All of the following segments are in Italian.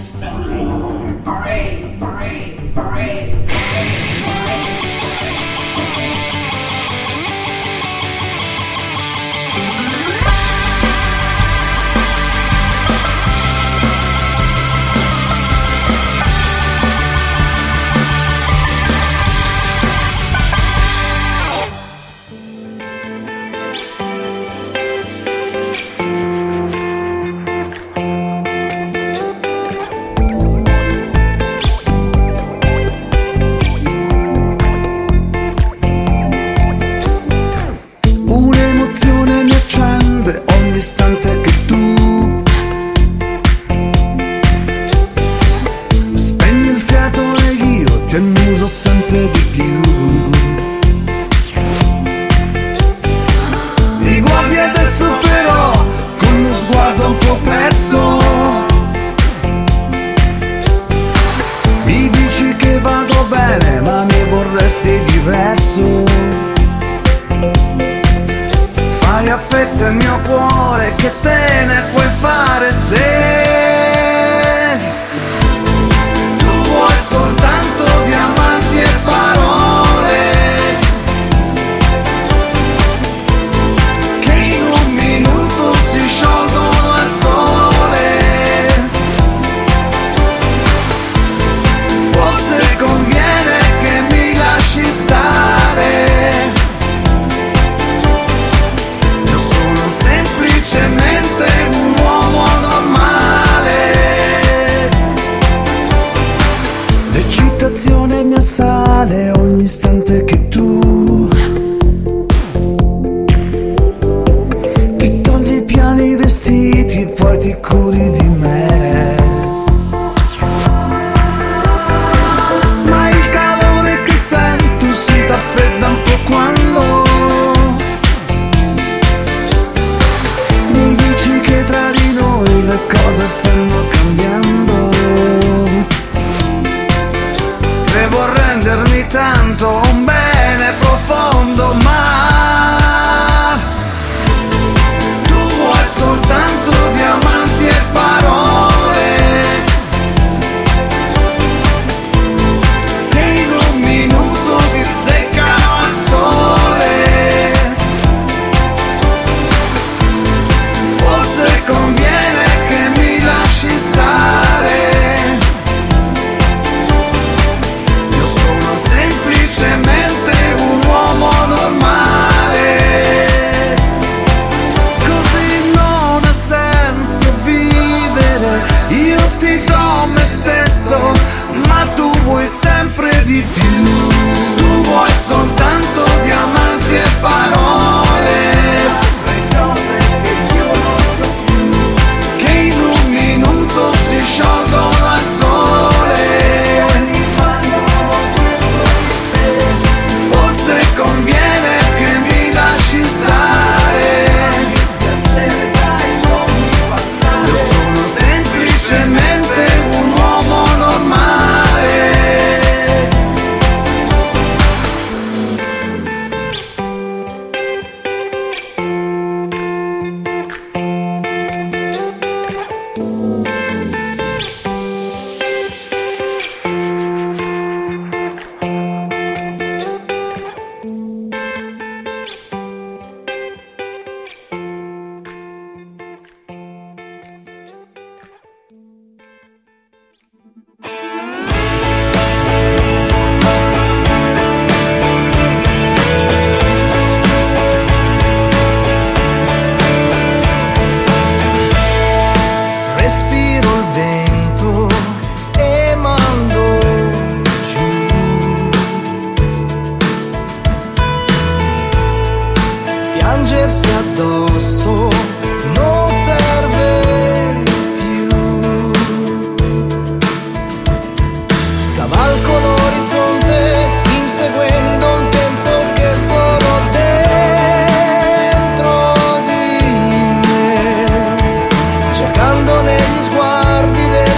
negli sguardi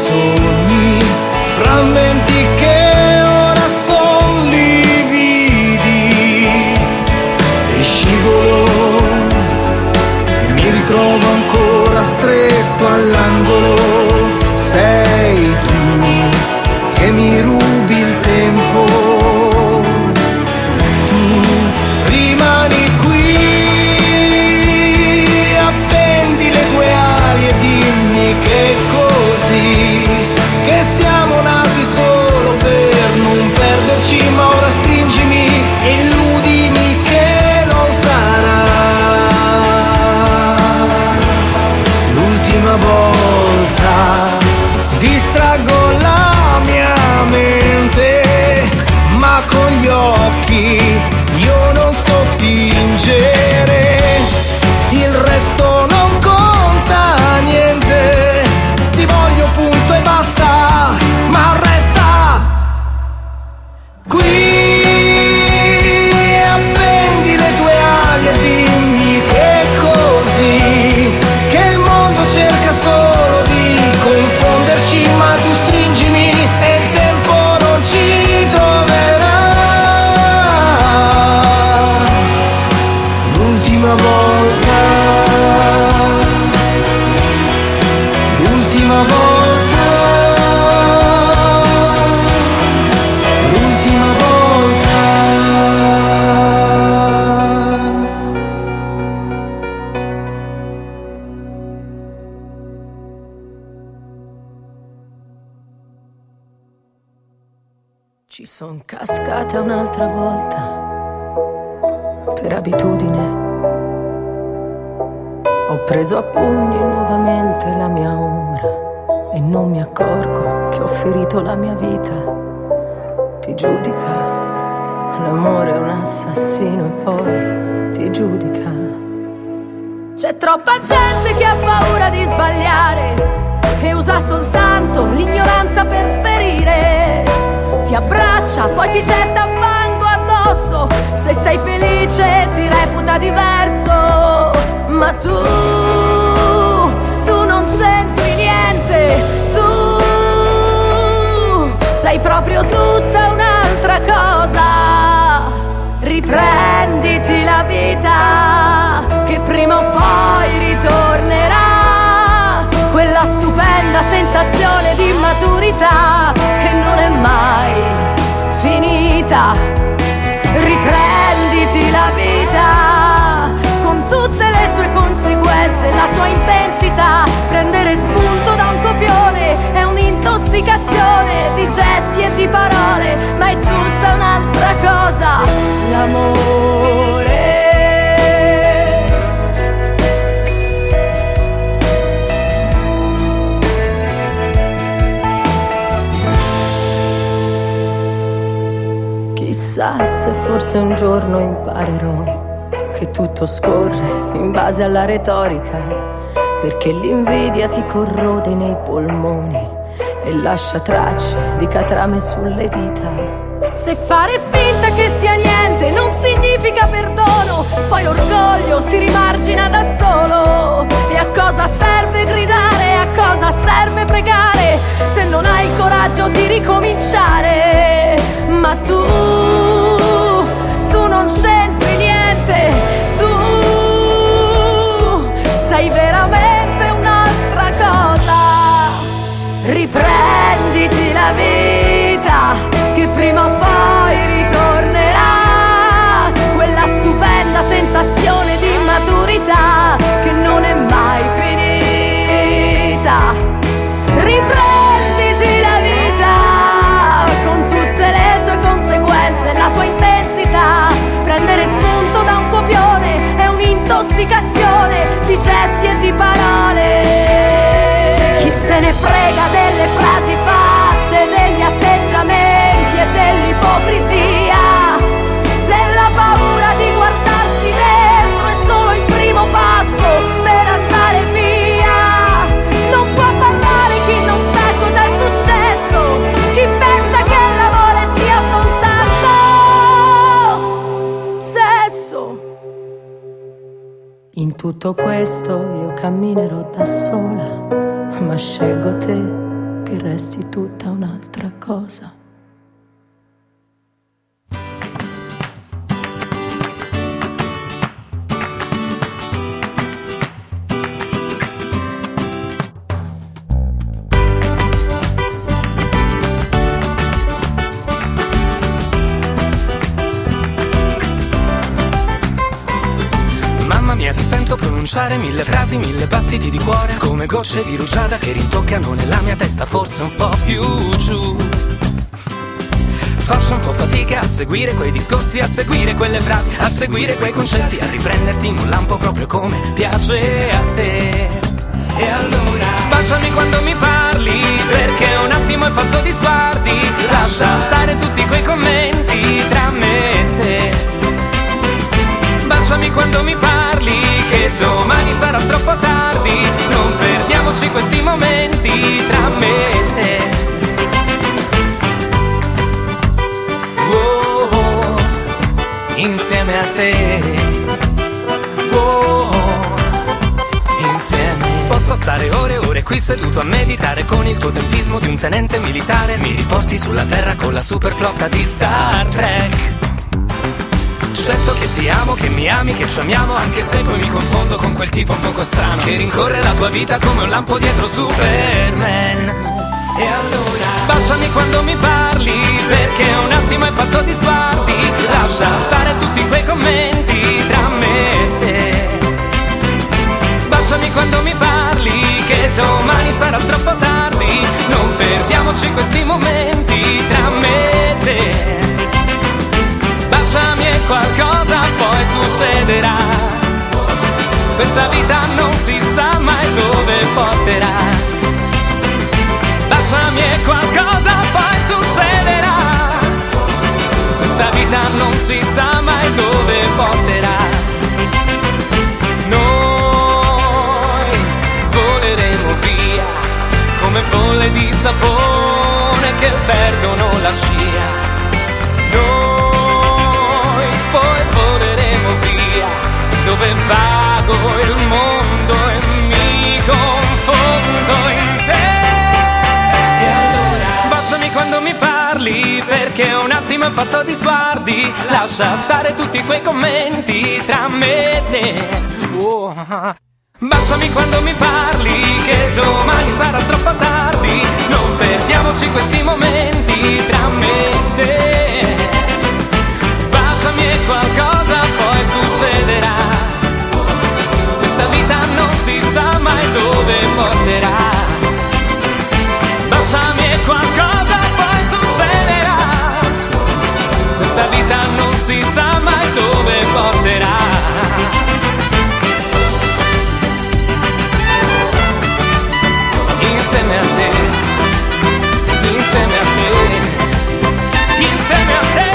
sogni, frammenti che ora son lividi, e scivolo e mi ritrovo ancora stretto all'angolo. Sei tu che mi rubi il tempo, tu rimani qui, appendi le tue ali e dimmi che è così, che siamo nati solo per non perderci, ma ora stringimi e illudimi che non sarà l'ultima volta. Distraggo la mia mente, ma con gli occhi io non so fingere, il resto non conta niente, ti voglio punto e basta, ma resta qui, appendi le tue ali e dimmi che è così, che il mondo cerca solo di confonderci, ma tu stringimi e il tempo non ci troverà. L'ultima volta, l'ultima volta, l'ultima volta. Ci son cascata un'altra volta, per abitudine. Ho preso a pugni nuovamente la mia ombra e non mi accorgo che ho ferito la mia vita. Ti giudica, l'amore è un assassino e poi ti giudica. C'è troppa gente che ha paura di sbagliare e usa soltanto l'ignoranza per ferire. Ti abbraccia, poi ti getta fango addosso. Se sei felice ti reputa diverso. Ma tu non c'entri niente. Tu sei proprio tutta un'altra cosa. Riprenditi la vita, che prima o poi ritornerà. Quella stupenda sensazione di maturità che non è mai finita. Riprenditi la vita con tutte le sue conseguenze, la sua intensità. Prendere spunto da un copione è un'intossicazione di gesti e di parole, ma è tutta un'altra cosa, l'amore. Chissà se forse un giorno imparerò che tutto scorre in base alla retorica, perché l'invidia ti corrode nei polmoni e lascia tracce di catrame sulle dita. Se fare finta che sia niente non significa perdono, poi l'orgoglio si rimargina da solo. E a cosa serve gridare, a cosa serve pregare, se non hai il coraggio di ricominciare? Ma tu non c'entri niente. Tu sei veramente un'altra cosa. Riprenditi la vita, che prima o poi ritornerà. Quella stupenda sensazione di maturità che non è mai finita. Riprenditi la vita con tutte le sue conseguenze, la sua intensità. Prendere spunto da un copione è un'intossicazione di gesti e di parole. Chi se ne frega delle frasi fatte, degli atteggiamenti e dell'ipocrisia, se la paura di guardarsi dentro è solo il primo passo per andare via. Non può parlare chi non sa cosa è successo, chi pensa che l'amore sia soltanto sesso. In tutto questo io camminerò da sola, ma scelgo te che resti tutta un'altra cosa. Ti sento pronunciare 1000 frasi, 1000 battiti di cuore, come gocce di rugiada che rintoccano nella mia testa, forse un po' più giù. Faccio un po' fatica a seguire quei discorsi, a seguire quelle frasi, a seguire quei concetti, a riprenderti in un lampo proprio come piace a te. E allora baciami quando mi parli, perché un attimo è fatto di sguardi, lascia stare tutti quei commenti tra me e te. Baciami quando mi parli, che domani sarà troppo tardi, non perdiamoci questi momenti tra me e te. Oh, oh, insieme a te. Oh, insieme. Posso stare ore e ore qui seduto a meditare con il tuo tempismo di un tenente militare. Mi riporti sulla terra con la super flotta di Star Trek. Certo che ti amo, che mi ami, che ci amiamo, anche se poi mi confondo con quel tipo un poco strano che rincorre la tua vita come un lampo dietro Superman. E allora baciami quando mi parli, perché un attimo è fatto di sguardi, lascia stare tutti quei commenti tra me e te. Baciami quando mi parli, che domani sarà troppo tardi, non perdiamoci questi momenti tra me e te. Baciami e qualcosa poi succederà, questa vita non si sa mai dove porterà. Baciami e qualcosa poi succederà, questa vita non si sa mai dove porterà. Noi voleremo via come bolle di sapone che perdono la scia. Poi voleremo via, dove vago il mondo e mi confondo in te. E allora baciami quando mi parli, perché un attimo è fatto di sguardi, lascia stare tutti quei commenti tra me e te. Oh. Baciami quando mi parli, che domani sarà troppo tardi, non perdiamoci questi momenti tra me e te. Baciami e qualcosa poi succederà, questa vita non si sa mai dove porterà. Baciami e qualcosa poi succederà, questa vita non si sa mai dove porterà. Insieme a te, insieme a te, insieme a te.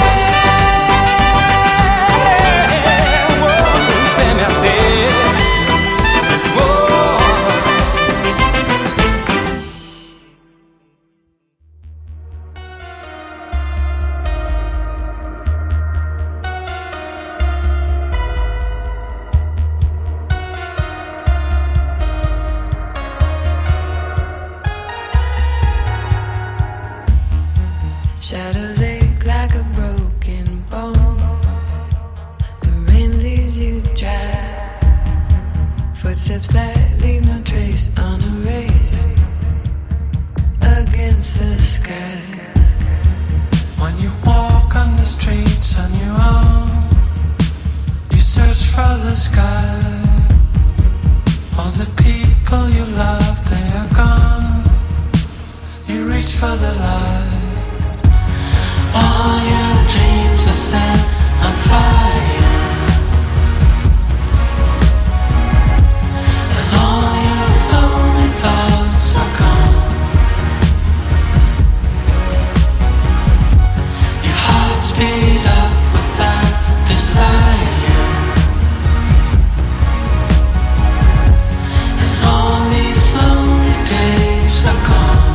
Insieme a te. Shadows ache like a broken bone, the rain leaves you dry, footsteps that leave no trace on a race against the sky. When you walk on the streets on your own, you search for the sky. All the people you love, they are gone. You reach for the light. All your dreams are set on fire, and all your lonely thoughts are gone. Your heart speed up without desire, and all these lonely days are gone.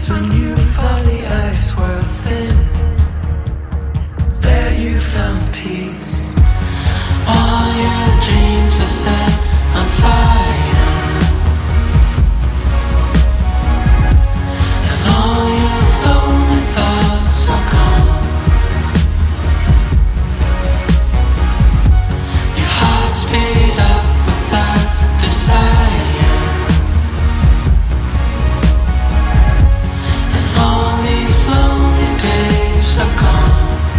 when you thought the ice were thin. There you found peace. All your dreams are set on fire, and all your lonely thoughts are gone. Your heart's beat up without desire, and all these lonely days are gone.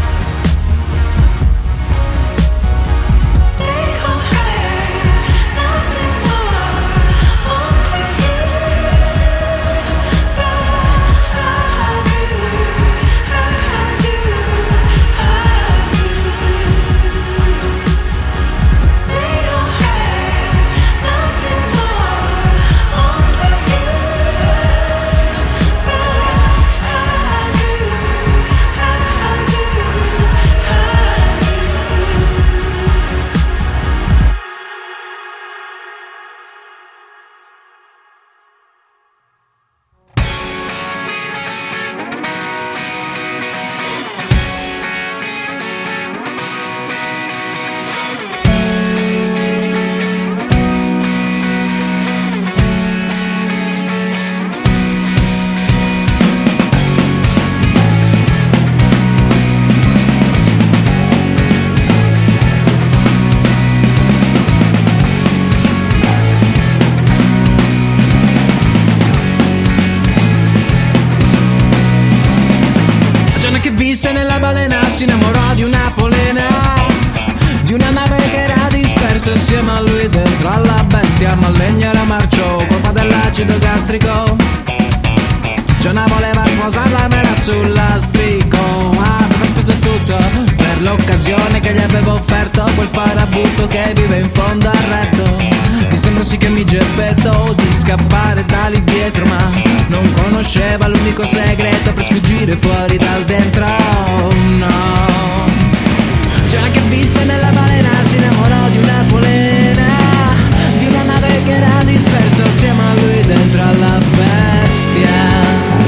Nella balena si innamorò di una polena, di una nave che era dispersa insieme a lui dentro alla bestia, ma il legno era marcio, colpa dell'acido gastrico. Gianna voleva sposarla ma era sul lastrico, aveva speso tutto per l'occasione che gli avevo offerto quel farabutto che vive in fondo al retto. Mi sembra sì che mi geppetto di scappare da lì dietro, ma non conosceva l'unico segreto per sfuggire fuori dal dentro, no. Già che visse nella balena si innamorò di una polena, di una nave che era dispersa assieme a lui dentro alla bestia.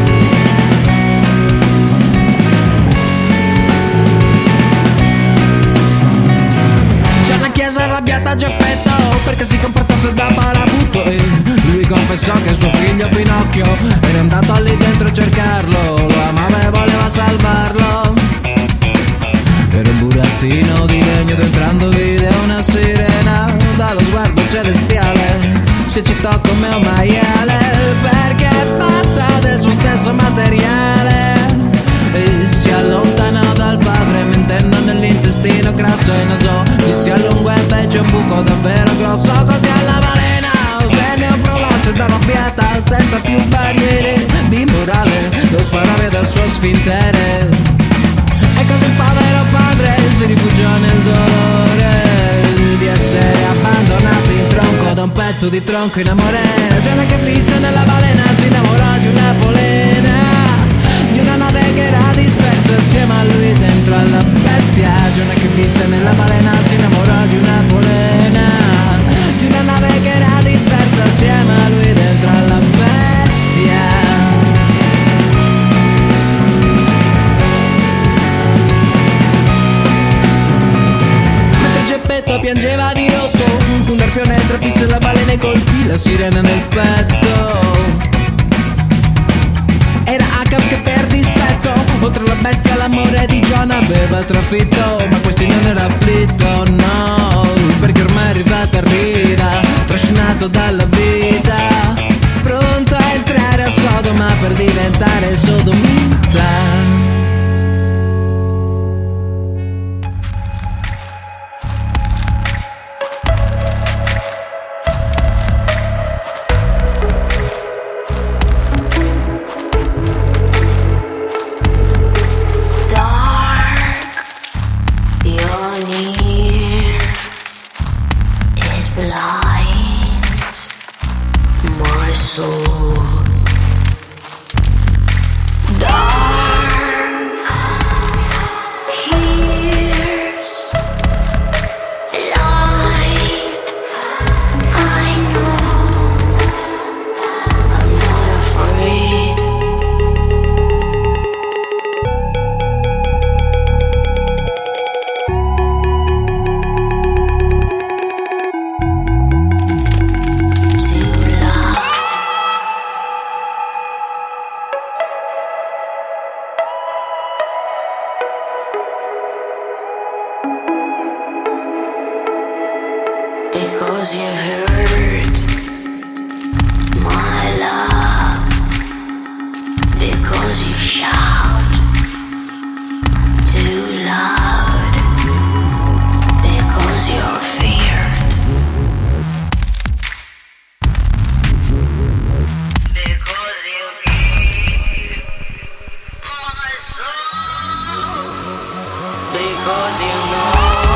Chiesa arrabbiata a Geppetto perché si comportasse da parabutto, e lui confessò che suo figlio Pinocchio era andato lì dentro a cercarlo, lo amava e voleva salvarlo. Era un burattino di legno ed entrando vide una sirena dallo sguardo celestiale, si eccitò come un maiale perché è fatta del suo stesso materiale, e si allontanò dal padre mentendo nell'intestino grasso e naso, gli si allungò e fece un buco davvero grosso, così alla balena venne un prolasso ed arrabbiata senza più barriere di morale, lo sparò via dal suo sfintere, e così il povero padre si rifugiò nel dolore di essere abbandonato in tronco da un pezzo di tronco in amore. Giorno che visse nella balena si innamorò di una polena, di una nave che era dispersa assieme a lui dentro alla bestia. Giorno che visse nella balena si innamorò di una polena, di una nave che era dispersa assieme a lui dentro alla bestia. Geppetto piangeva di rotto, un arpione trafisse la balena e colpì la sirena nel petto. Era Acab che per dispetto, oltre alla bestia l'amore di Giona aveva trafitto, ma questi non era afflitto, no, perché ormai è arrivato a riva, trascinato dalla vita, pronto a entrare a Sodoma per diventare sodomita. Dark Because you hurt my love. Because you shout too loud. Because you're feared. Because you keep my soul. Because you know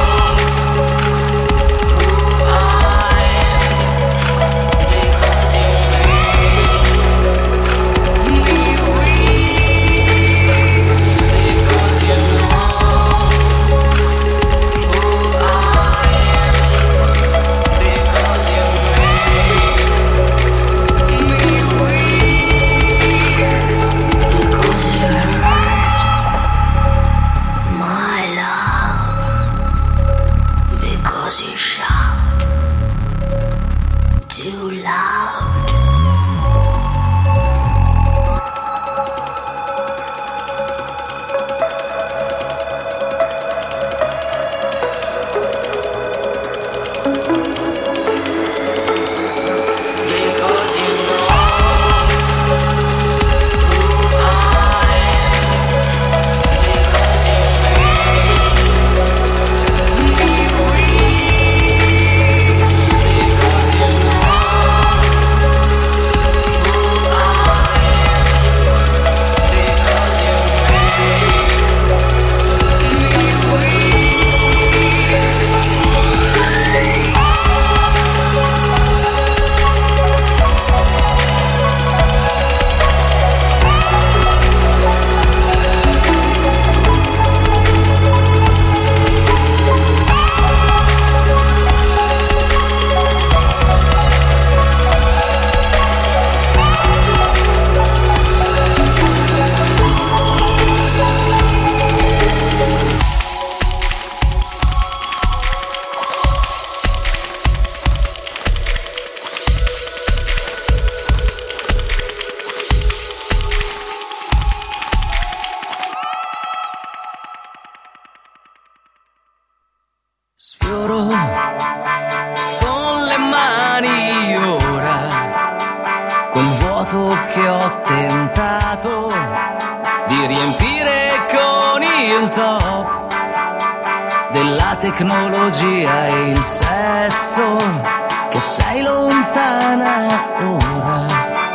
tecnologia e il sesso, che sei lontana ora,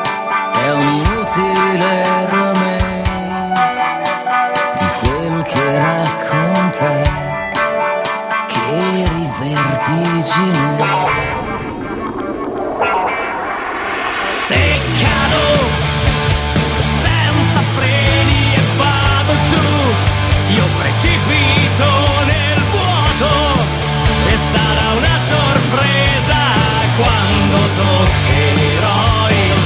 è un inutile remake di quel che racconta, che eri vertigine. Peccato, senza freni e vado giù, io precipito nel vuoto e sarà una sorpresa quando toccherò il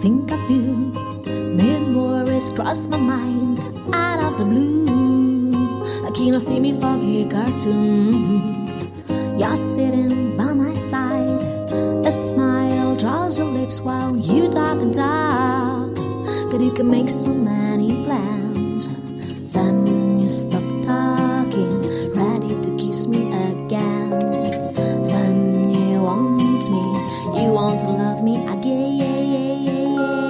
think of you. Memories cross my mind out of the blue, like you don't see me foggy cartoon. You're sitting by my side, a smile draws your lips while you talk and talk. But you can make so many plans, then you stop talking, ready to kiss me again. Then you want me, you want to love me again.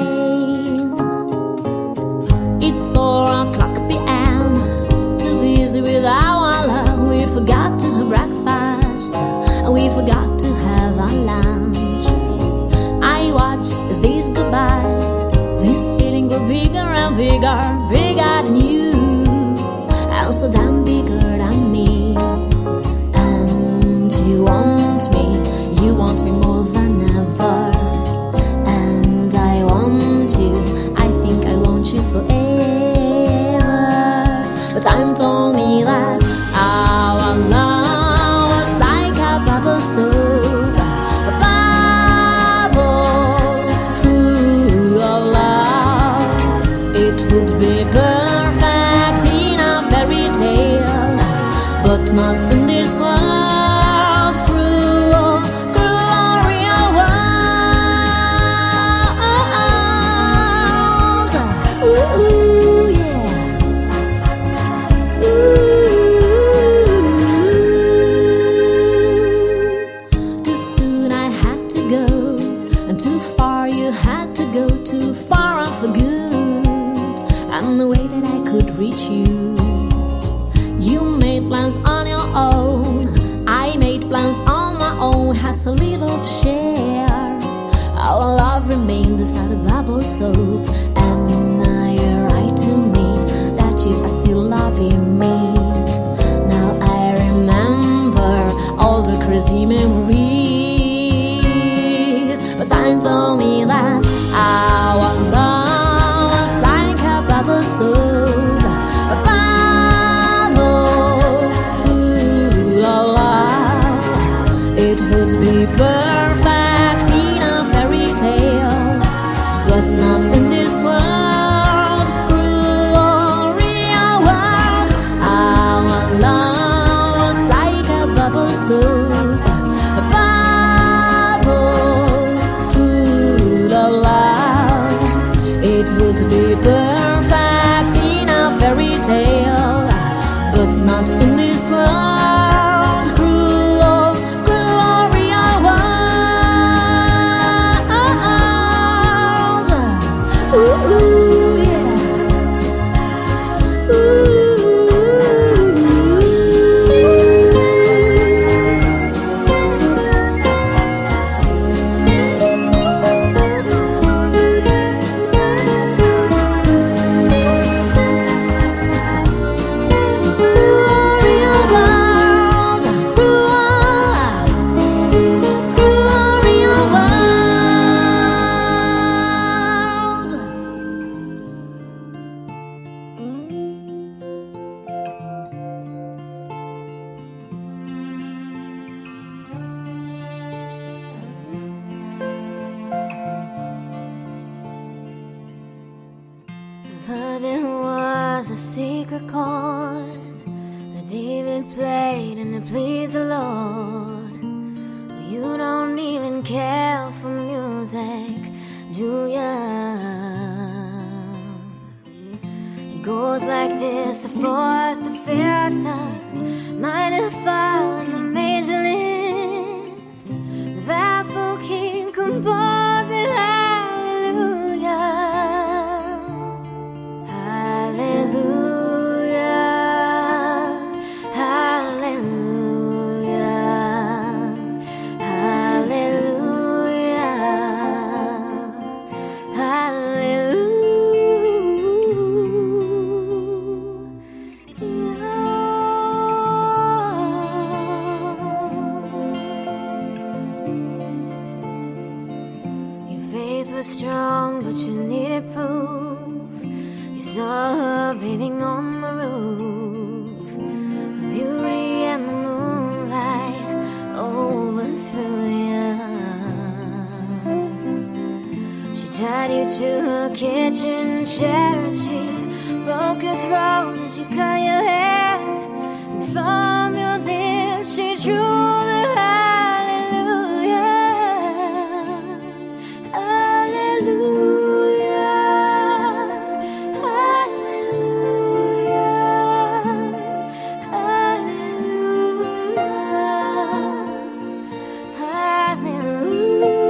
It's 4:00 p.m. Too busy with our love. We forgot to have breakfast, and we forgot to have our lunch. I watch as days go by. This feeling grew bigger and bigger, bigger than you, and so damn bigger than me. And you want me more than ever. And I want you, I think I want you forever. But time told me that our love was like a bubble soap, a bubble full of love. It would be perfect in a fairy tale, but not in this world. Cruel, cruel real world. Ooh, yeah. Too soon I had to go, and too far you had to go, too far off for good. And the way that I could reach you, you made plans on your own, I made plans on my own, had so little to share. Our love remained inside a bubble soap. And now you write to me that you are still loving me. Now I remember all the crazy memories, but time told me that our love was like a bubble soap, a bubble full of love. It would be perfect in a fairy tale, but not in this world. Cruel real world. Our love was like a bubble soap, a bubble full of love. It would be perfect in a fairy tale, but not in this world. Cruel, cruel real world. Ooh, yeah. But there was a secret chord that David played and it pleased the Lord. You don't even care for music, do ya? It goes like this: the fourth, the fifth, the minor fall and the major lift. The baffled king composing hallelujah. preaching charity. Broke your throat, did you cut your hair? And from your lips she drew the hallelujah, hallelujah, hallelujah, hallelujah, hallelujah.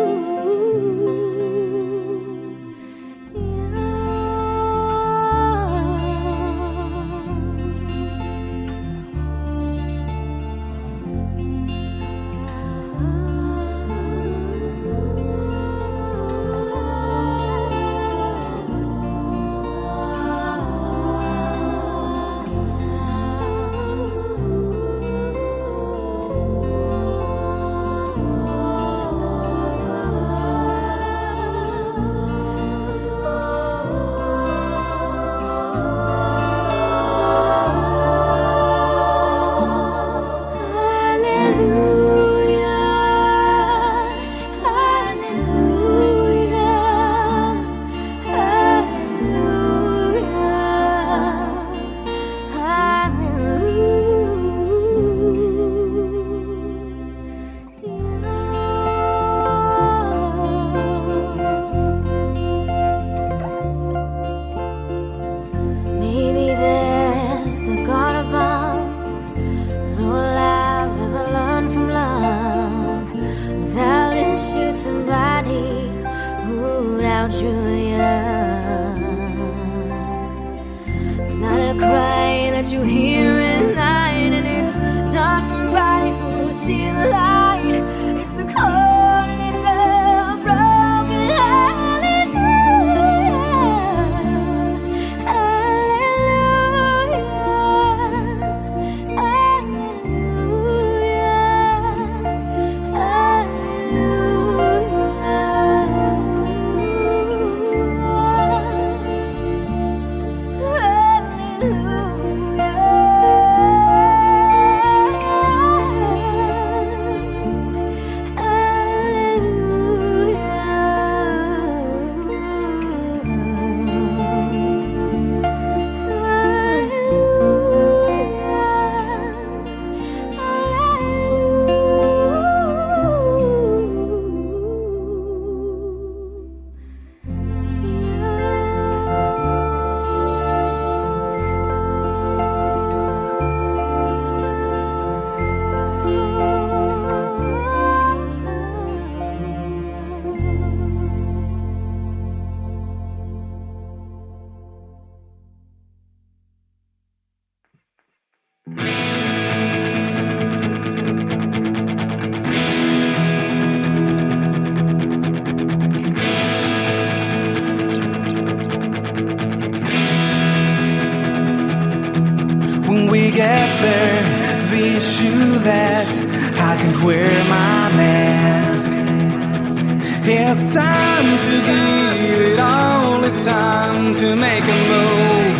It's time to give it all. It's time to make a move.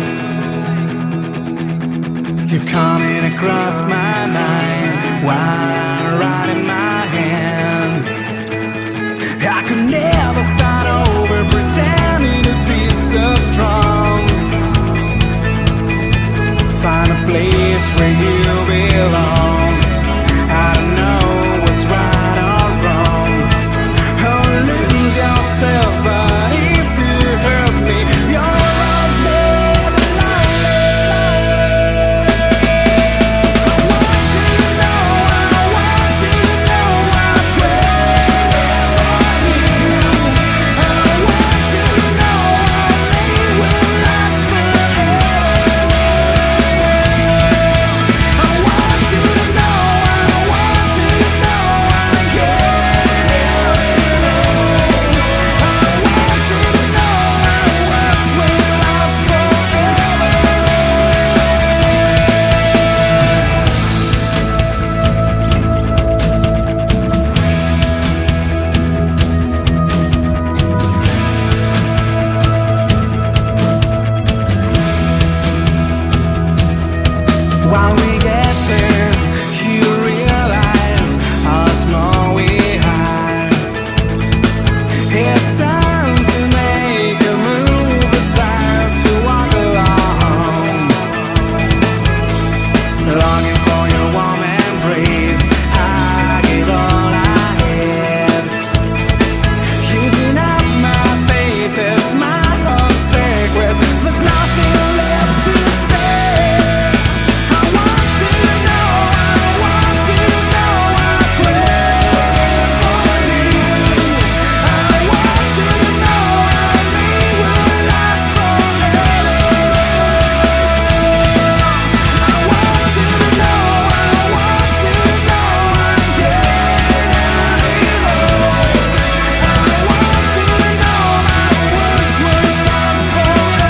You're coming across my mind while I write in my hand. I could never start over pretending to be so strong. Find a place where you belong. I don't know what's right or wrong. Oh, lose yourself, but if you hurt me, you're wrong, baby, I want you to know I pray for you. I want you to know our love will last forever. I want you to know I care. While we get there, you realize how small we hide. It's time to make a move. longing for your warm embrace. I give all I have, using up my faces, my consequence. There's nothing left to say. I want you to know, I want you to know I pray for you. I want you to know our love will last forever. I want you to know, I want you to know I'm getting old. I want you to know my words will last forever.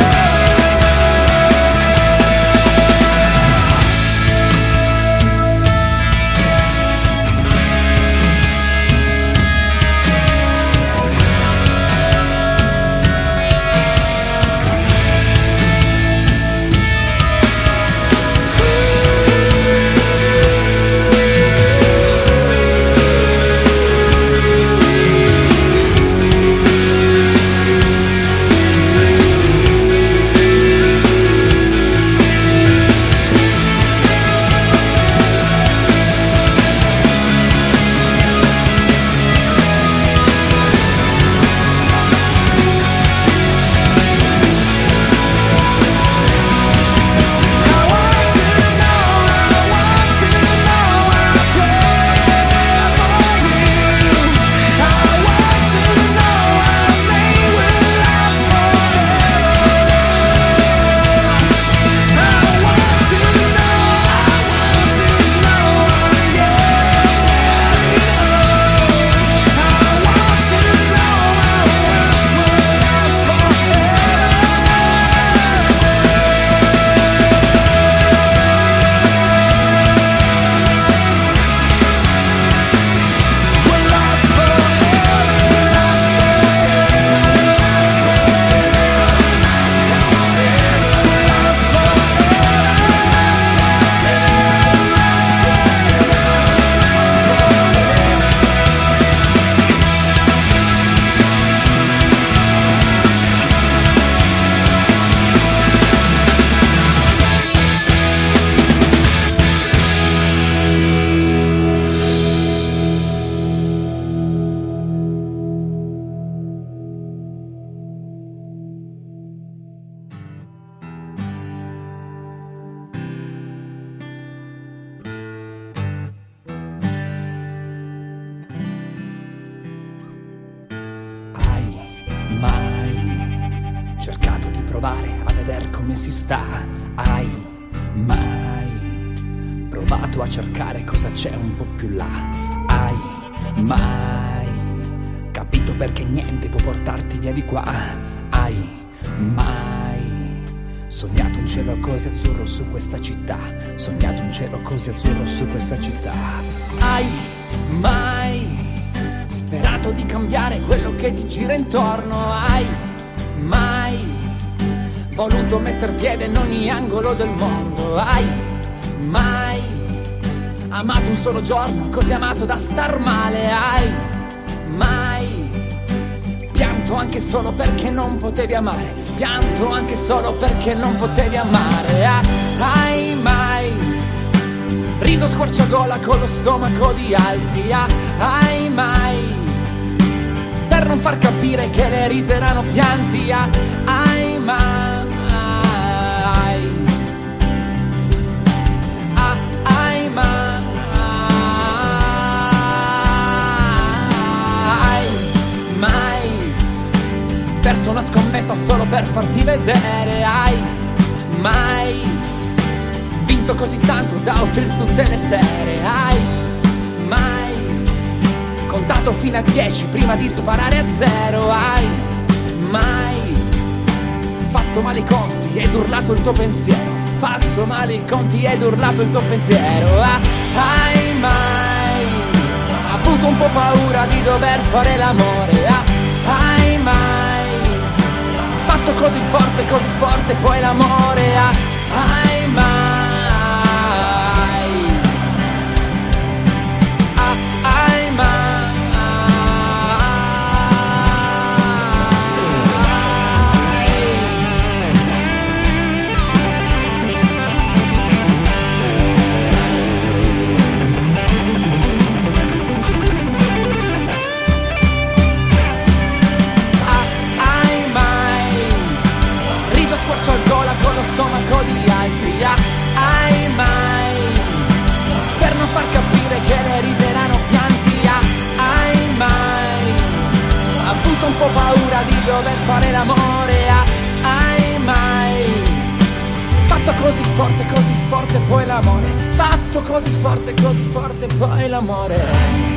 Cercato di provare a vedere come si sta. Hai mai provato a cercare cosa c'è un po' più là? Hai mai capito perché niente può portarti via di qua? Hai mai sognato un cielo così azzurro su questa città? Sognato un cielo così azzurro su questa città? Hai mai sperato di cambiare quello che ti gira intorno? Hai mai voluto metter piede in ogni angolo del mondo? Hai mai amato un solo giorno, così amato da star male? Hai mai pianto anche solo perché non potevi amare? Pianto anche solo perché non potevi amare? Hai mai riso squarciagola con lo stomaco di altri? Hai mai, per non far capire che le risa erano pianti? Hai mai, hai mai perso una scommessa solo per farti vedere? Hai mai vinto così tanto da offrire tutte le sere? Hai mai contato fino a 10 prima di sparare a 0? Hai mai fatto male i conti ed urlato il tuo pensiero? Fatto male i conti ed urlato il tuo pensiero? Hai mai avuto un po' paura di dover fare l'amore? Hai mai fatto così forte poi l'amore? Hai mai, hai mai forte poi l'amore. Fatto così forte poi l'amore.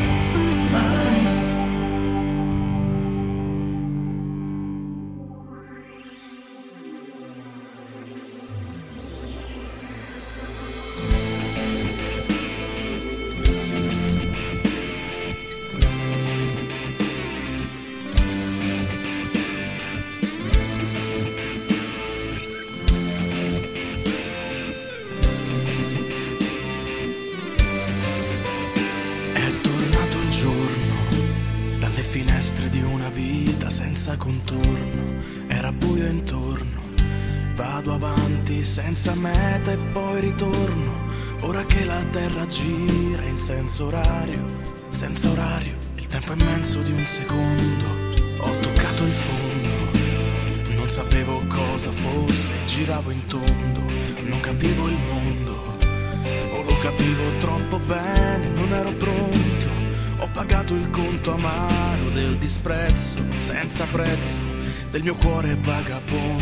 Finestre di una vita senza contorno, era buio intorno, vado avanti senza meta e poi ritorno, ora che la terra gira in senza orario, il tempo è immenso di un secondo, ho toccato il fondo, non sapevo cosa fosse, giravo in tondo, non capivo il mondo, o lo capivo troppo bene, non ero pronto. Ho pagato il conto amaro del disprezzo, senza prezzo, del mio cuore vagabondo.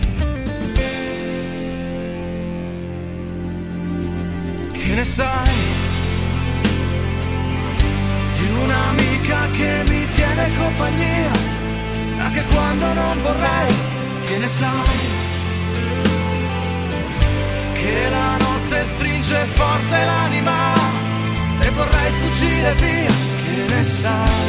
Che ne sai di un'amica che mi tiene compagnia, anche quando non vorrei? Che ne sai che la notte stringe forte l'anima e vorrei fuggire via? Che ne sai?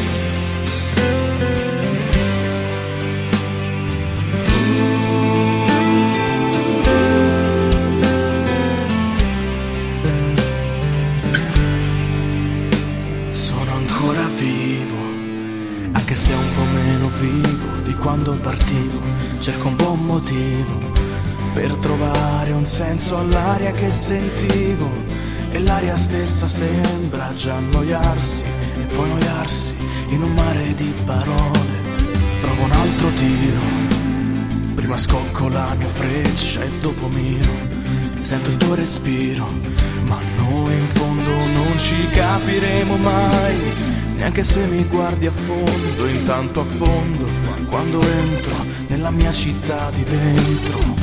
Sono ancora vivo, anche se un po' meno vivo di quando partivo. Cerco un buon motivo per trovare un senso all'aria che sentivo. E l'aria stessa sembra già annoiarsi e poi annoiarsi in un mare di parole. Provo un altro tiro, prima scocco la mia freccia e dopo miro. Sento il tuo respiro, ma noi in fondo non ci capiremo mai, neanche se mi guardi a fondo, intanto a fondo, quando entro nella mia città di dentro.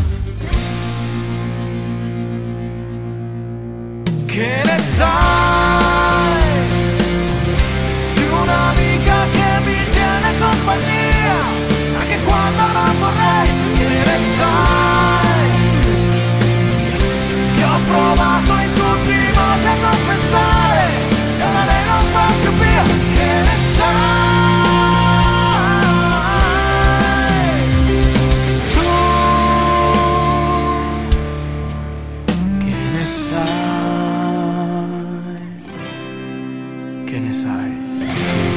Che ne sai di un'amica che mi tiene compagnia, anche quando non vorrei? Che ne sai che ho provato in tutti i modi a non pensare e ora lei non va più via? Che ne sai tu? Che ne sai? Che ne sai tu?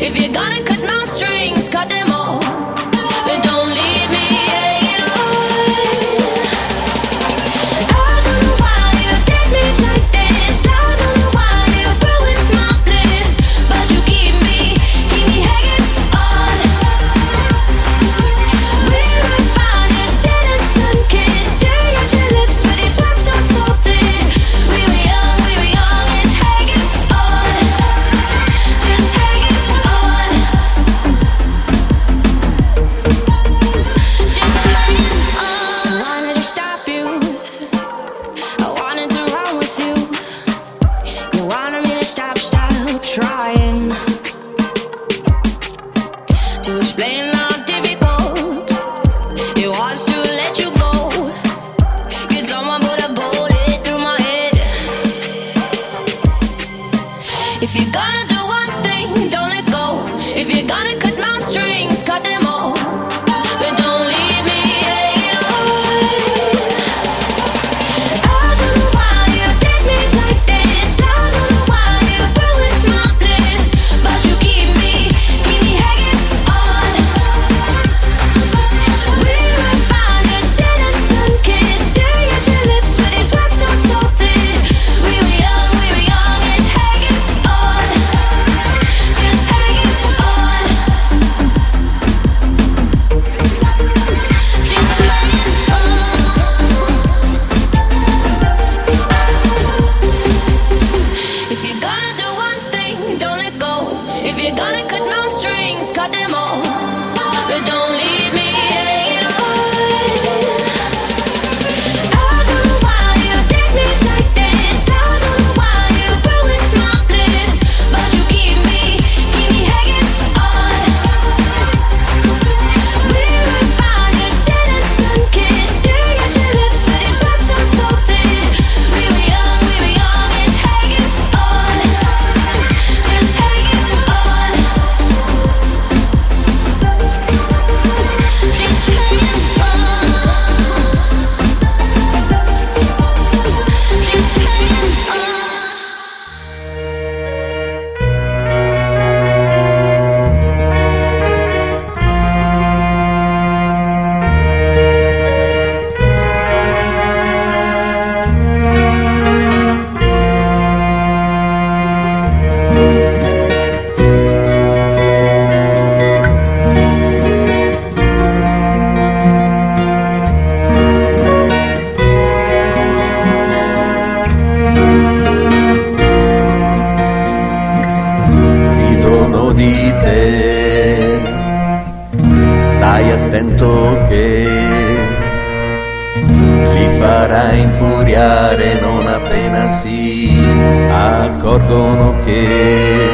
If you're gonna cut my strings, cut them all. But don't leave me hanging on. I don't know why you take me like this. I don't know why you ruined my bliss. But you keep me hanging on. We were fine, you said it's sun-kissed. Staring at your lips with these words so salted. We were young and hanging on. Just hanging on. Just hanging on. I wanted to stop you. I wanted to run with you. You wanted me to stop trying to explain how difficult it was to let you go. Could someone put a bullet through my head? If you're gonna do one thing, don't let go. If you're gonna cut my strings, cut them all. But don't leave me hanging on. I don't know why you take me like this. I don't know why you ruined my bliss. But you keep me hanging on. We were fine, you said it's sun-kissed. Staring at your lips with these words so salted. We were young and hanging on. Just hanging on. Just hanging on. If you're gonna do one thing, don't let go. If you're gonna cut my strings, cut them all. But don't leave me hanging on. I don't know why you take me like this. I don't know why you ruined my bliss. But you keep me hanging on. We were fine, you said it's sun-kissed. Staring at your lips with these words so salted. We were young and hanging on. Just hanging on. Just hanging ridono di te. Stai attento che li farai infuriare non appena si accorgono che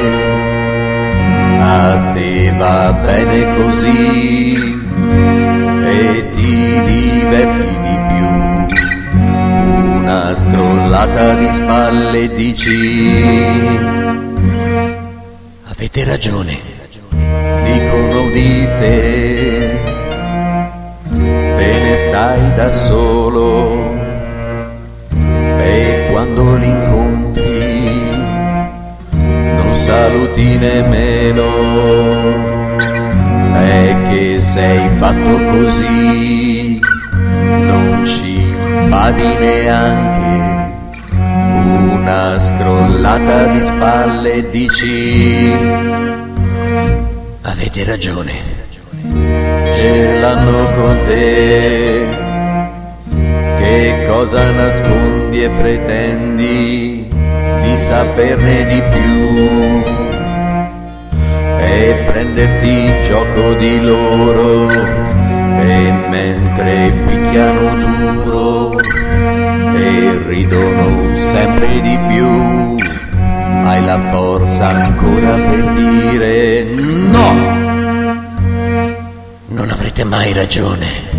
a te va bene così e ti diverti di più. Una scrollata di spalle e dici: avete ragione, dicono di te, te ne stai da solo e quando li incontri non saluti nemmeno. È che sei fatto così, non ci badi neanche. Una scrollata di spalle e dici: avete ragione, ce l'hanno con te. Che cosa nascondi e pretendi di saperne di più e prenderti gioco di loro, e mentre picchiano duro e ridono sempre di più, hai la forza ancora per dire no, non avrete mai ragione.